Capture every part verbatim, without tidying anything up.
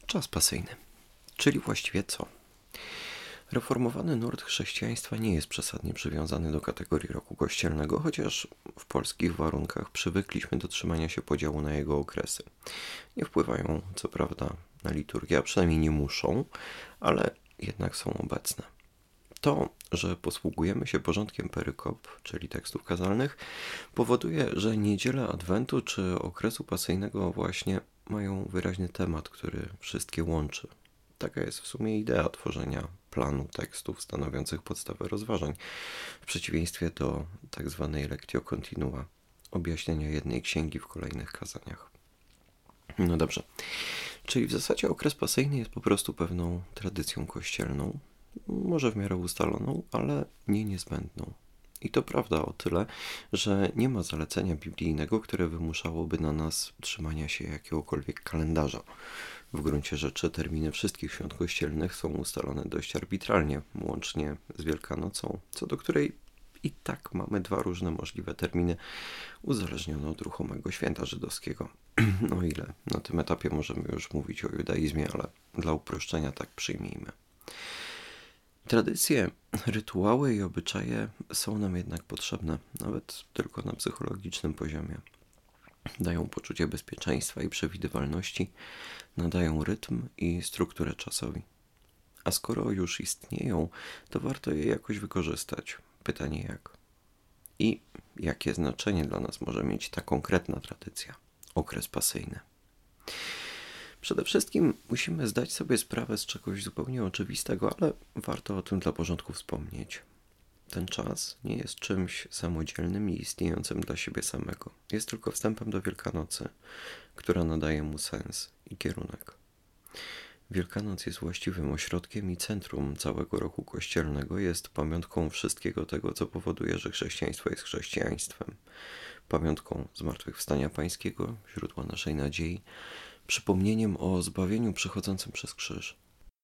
Czas pasyjny. Czyli właściwie co? Reformowany nurt chrześcijaństwa nie jest przesadnie przywiązany do kategorii roku kościelnego, chociaż w polskich warunkach przywykliśmy do trzymania się podziału na jego okresy. Nie wpływają, co prawda, na liturgię, a przynajmniej nie muszą, ale jednak są obecne. To, że posługujemy się porządkiem perykop, czyli tekstów kazalnych, powoduje, że niedziele Adwentu czy okresu pasyjnego właśnie mają wyraźny temat, który wszystkie łączy. Taka jest w sumie idea tworzenia planu tekstów stanowiących podstawę rozważań, w przeciwieństwie do tak zwanej lectio continua, objaśnienia jednej księgi w kolejnych kazaniach. No dobrze, czyli w zasadzie okres pasyjny jest po prostu pewną tradycją kościelną, może w miarę ustaloną, ale nie niezbędną. I to prawda o tyle, że nie ma zalecenia biblijnego, które wymuszałoby na nas trzymania się jakiegokolwiek kalendarza. W gruncie rzeczy terminy wszystkich świąt kościelnych są ustalone dość arbitralnie, łącznie z Wielkanocą, co do której i tak mamy dwa różne możliwe terminy, uzależnione od ruchomego święta żydowskiego. O ile na tym etapie możemy już mówić o judaizmie, ale dla uproszczenia tak przyjmijmy. Tradycje, rytuały i obyczaje są nam jednak potrzebne, nawet tylko na psychologicznym poziomie. Dają poczucie bezpieczeństwa i przewidywalności, nadają rytm i strukturę czasowi. A skoro już istnieją, to warto je jakoś wykorzystać. Pytanie jak? I jakie znaczenie dla nas może mieć ta konkretna tradycja, okres pasyjny? Przede wszystkim musimy zdać sobie sprawę z czegoś zupełnie oczywistego, ale warto o tym dla porządku wspomnieć. Ten czas nie jest czymś samodzielnym i istniejącym dla siebie samego. Jest tylko wstępem do Wielkanocy, która nadaje mu sens i kierunek. Wielkanoc jest właściwym ośrodkiem i centrum całego roku kościelnego, jest pamiątką wszystkiego tego, co powoduje, że chrześcijaństwo jest chrześcijaństwem. Pamiątką zmartwychwstania Pańskiego, źródła naszej nadziei, przypomnieniem o zbawieniu przychodzącym przez krzyż.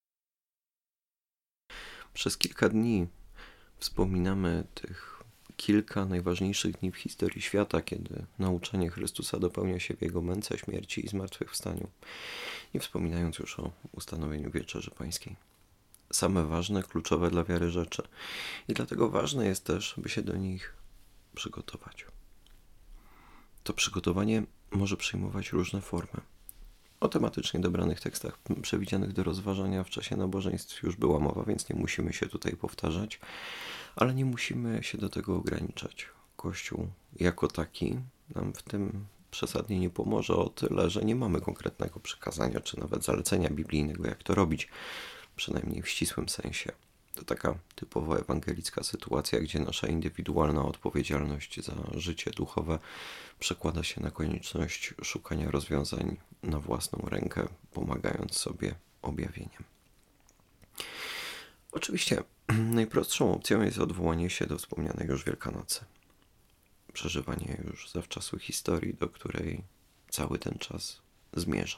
Przez kilka dni wspominamy tych kilka najważniejszych dni w historii świata, kiedy nauczanie Chrystusa dopełnia się w Jego męce, śmierci i zmartwychwstaniu, nie wspominając już o ustanowieniu Wieczerzy Pańskiej. Same ważne, kluczowe dla wiary rzeczy. I dlatego ważne jest też, by się do nich przygotować. To przygotowanie może przyjmować różne formy. O tematycznie dobranych tekstach przewidzianych do rozważania w czasie nabożeństw już była mowa, więc nie musimy się tutaj powtarzać, ale nie musimy się do tego ograniczać. Kościół jako taki nam w tym przesadnie nie pomoże o tyle, że nie mamy konkretnego przykazania, czy nawet zalecenia biblijnego, jak to robić, przynajmniej w ścisłym sensie. To taka typowo ewangelicka sytuacja, gdzie nasza indywidualna odpowiedzialność za życie duchowe przekłada się na konieczność szukania rozwiązań na własną rękę, pomagając sobie objawieniem. Oczywiście najprostszą opcją jest odwołanie się do wspomnianej już Wielkanocy. Przeżywanie już zawczasu historii, do której cały ten czas zmierza.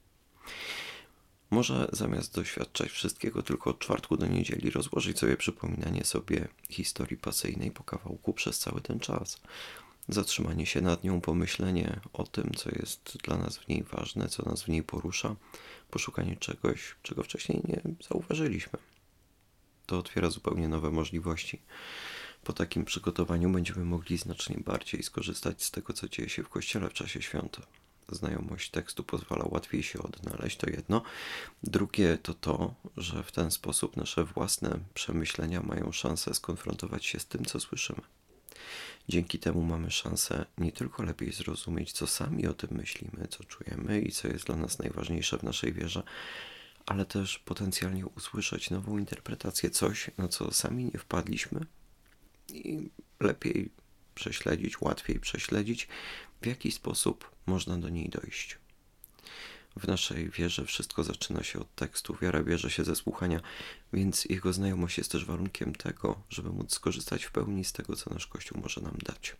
Może zamiast doświadczać wszystkiego tylko od czwartku do niedzieli, rozłożyć sobie przypominanie sobie historii pasyjnej po kawałku przez cały ten czas. Zatrzymanie się nad nią, pomyślenie o tym, co jest dla nas w niej ważne, co nas w niej porusza, poszukanie czegoś, czego wcześniej nie zauważyliśmy. To otwiera zupełnie nowe możliwości. Po takim przygotowaniu będziemy mogli znacznie bardziej skorzystać z tego, co dzieje się w Kościele w czasie świąt. Znajomość tekstu pozwala łatwiej się odnaleźć, to jedno. Drugie to to, że w ten sposób nasze własne przemyślenia mają szansę skonfrontować się z tym, co słyszymy. Dzięki temu mamy szansę nie tylko lepiej zrozumieć, co sami o tym myślimy, co czujemy i co jest dla nas najważniejsze w naszej wierze, ale też potencjalnie usłyszeć nową interpretację, coś, na co sami nie wpadliśmy i lepiej prześledzić, łatwiej prześledzić, w jaki sposób można do niej dojść. W naszej wierze wszystko zaczyna się od tekstu. Wiara bierze się ze słuchania, więc jego znajomość jest też warunkiem tego, żeby móc skorzystać w pełni z tego, co nasz Kościół może nam dać.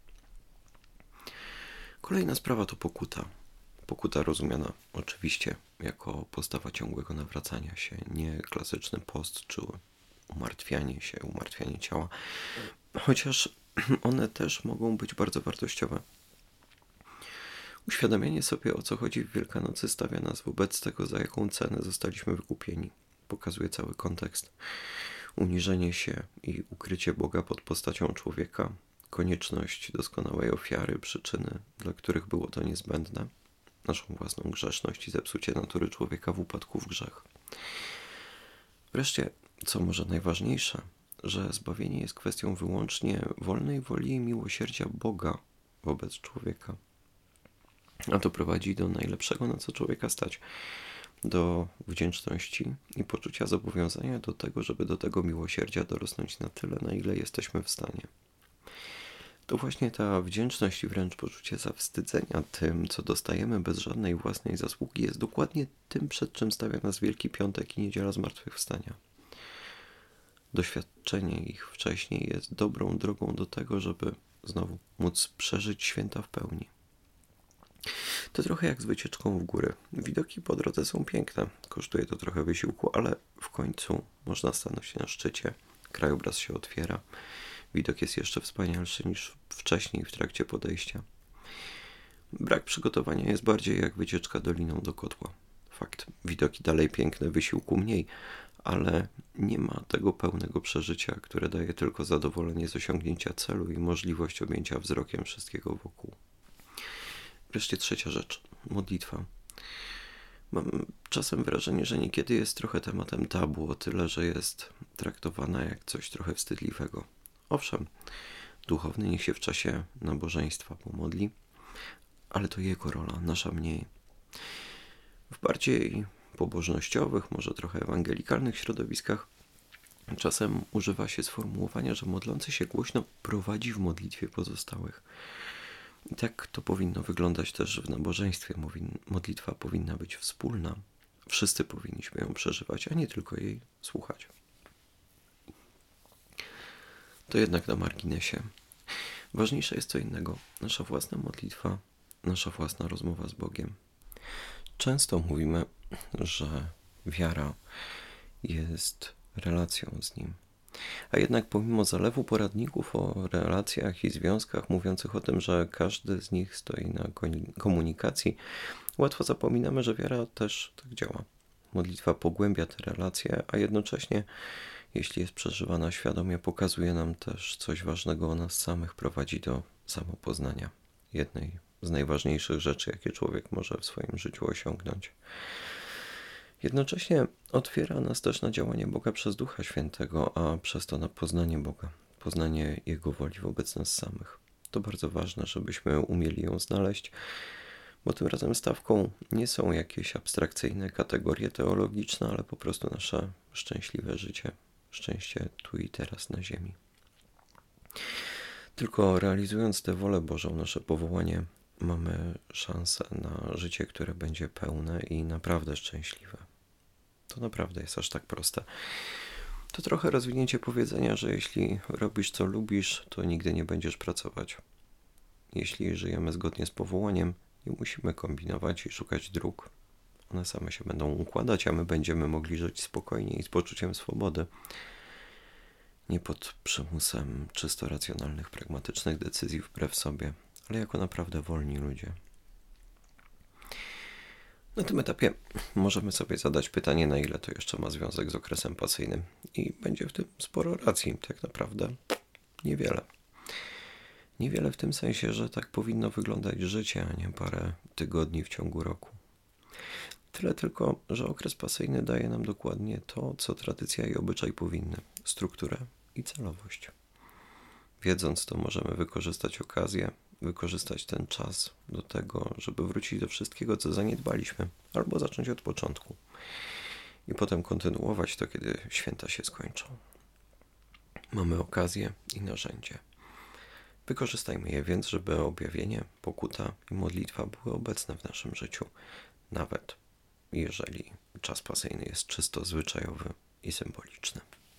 Kolejna sprawa to pokuta. Pokuta rozumiana oczywiście jako postawa ciągłego nawracania się, nie klasyczny post czy umartwianie się, umartwianie ciała, chociaż one też mogą być bardzo wartościowe. Uświadamianie sobie, o co chodzi w Wielkanocy, stawia nas wobec tego, za jaką cenę zostaliśmy wykupieni. Pokazuje cały kontekst. Uniżenie się i ukrycie Boga pod postacią człowieka, konieczność doskonałej ofiary, przyczyny, dla których było to niezbędne, naszą własną grzeszność i zepsucie natury człowieka w upadku w grzech. Wreszcie, co może najważniejsze, że zbawienie jest kwestią wyłącznie wolnej woli i miłosierdzia Boga wobec człowieka. A to prowadzi do najlepszego, na co człowieka stać. Do wdzięczności i poczucia zobowiązania do tego, żeby do tego miłosierdzia dorosnąć na tyle, na ile jesteśmy w stanie. To właśnie ta wdzięczność i wręcz poczucie zawstydzenia tym, co dostajemy bez żadnej własnej zasługi, jest dokładnie tym, przed czym stawia nas Wielki Piątek i Niedziela Zmartwychwstania. Doświadczenie ich wcześniej jest dobrą drogą do tego, żeby znowu móc przeżyć święta w pełni. To trochę jak z wycieczką w góry. Widoki po drodze są piękne, kosztuje to trochę wysiłku, ale w końcu można stanąć na szczycie, krajobraz się otwiera, widok jest jeszcze wspanialszy niż wcześniej w trakcie podejścia. Brak przygotowania jest bardziej jak wycieczka doliną do kotła. Fakt, widoki dalej piękne, wysiłku mniej, ale nie ma tego pełnego przeżycia, które daje tylko zadowolenie z osiągnięcia celu i możliwość objęcia wzrokiem wszystkiego wokół. Wreszcie trzecia rzecz, modlitwa. Mam czasem wrażenie, że niekiedy jest trochę tematem tabu, o tyle, że jest traktowana jak coś trochę wstydliwego. Owszem, duchowny niech się w czasie nabożeństwa pomodli, ale to jego rola, nasza mniej. W bardziej pobożnościowych, może trochę ewangelikalnych środowiskach czasem używa się sformułowania, że modlący się głośno prowadzi w modlitwie pozostałych. I tak to powinno wyglądać też w nabożeństwie. Modlitwa powinna być wspólna. Wszyscy powinniśmy ją przeżywać, a nie tylko jej słuchać. To jednak na marginesie. Ważniejsze jest co innego. Nasza własna modlitwa, nasza własna rozmowa z Bogiem. Często mówimy, że wiara jest relacją z Nim. A jednak pomimo zalewu poradników o relacjach i związkach mówiących o tym, że każdy z nich stoi na komunikacji, łatwo zapominamy, że wiara też tak działa. Modlitwa pogłębia te relacje, a jednocześnie, jeśli jest przeżywana świadomie, pokazuje nam też coś ważnego o nas samych, prowadzi do samopoznania. Jednej z najważniejszych rzeczy, jakie człowiek może w swoim życiu osiągnąć. Jednocześnie otwiera nas też na działanie Boga przez Ducha Świętego, a przez to na poznanie Boga, poznanie Jego woli wobec nas samych. To bardzo ważne, żebyśmy umieli ją znaleźć, bo tym razem stawką nie są jakieś abstrakcyjne kategorie teologiczne, ale po prostu nasze szczęśliwe życie, szczęście tu i teraz na ziemi. Tylko realizując tę wolę Bożą, nasze powołanie, mamy szansę na życie, które będzie pełne i naprawdę szczęśliwe. To naprawdę jest aż tak proste. To trochę rozwinięcie powiedzenia, że jeśli robisz co lubisz, to nigdy nie będziesz pracować. Jeśli żyjemy zgodnie z powołaniem, nie musimy kombinować i szukać dróg. One same się będą układać, a my będziemy mogli żyć spokojnie i z poczuciem swobody. Nie pod przymusem czysto racjonalnych, pragmatycznych decyzji wbrew sobie, ale jako naprawdę wolni ludzie. Na tym etapie możemy sobie zadać pytanie, na ile to jeszcze ma związek z okresem pasyjnym. I będzie w tym sporo racji, tak naprawdę niewiele. Niewiele w tym sensie, że tak powinno wyglądać życie, a nie parę tygodni w ciągu roku. Tyle tylko, że okres pasyjny daje nam dokładnie to, co tradycja i obyczaj powinny. Strukturę i celowość. Wiedząc to, możemy wykorzystać okazję, wykorzystać ten czas do tego, żeby wrócić do wszystkiego, co zaniedbaliśmy, albo zacząć od początku i potem kontynuować to, kiedy święta się skończą. Mamy okazję i narzędzie. Wykorzystajmy je więc, żeby objawienie, pokuta i modlitwa były obecne w naszym życiu, nawet jeżeli czas pasyjny jest czysto zwyczajowy i symboliczny.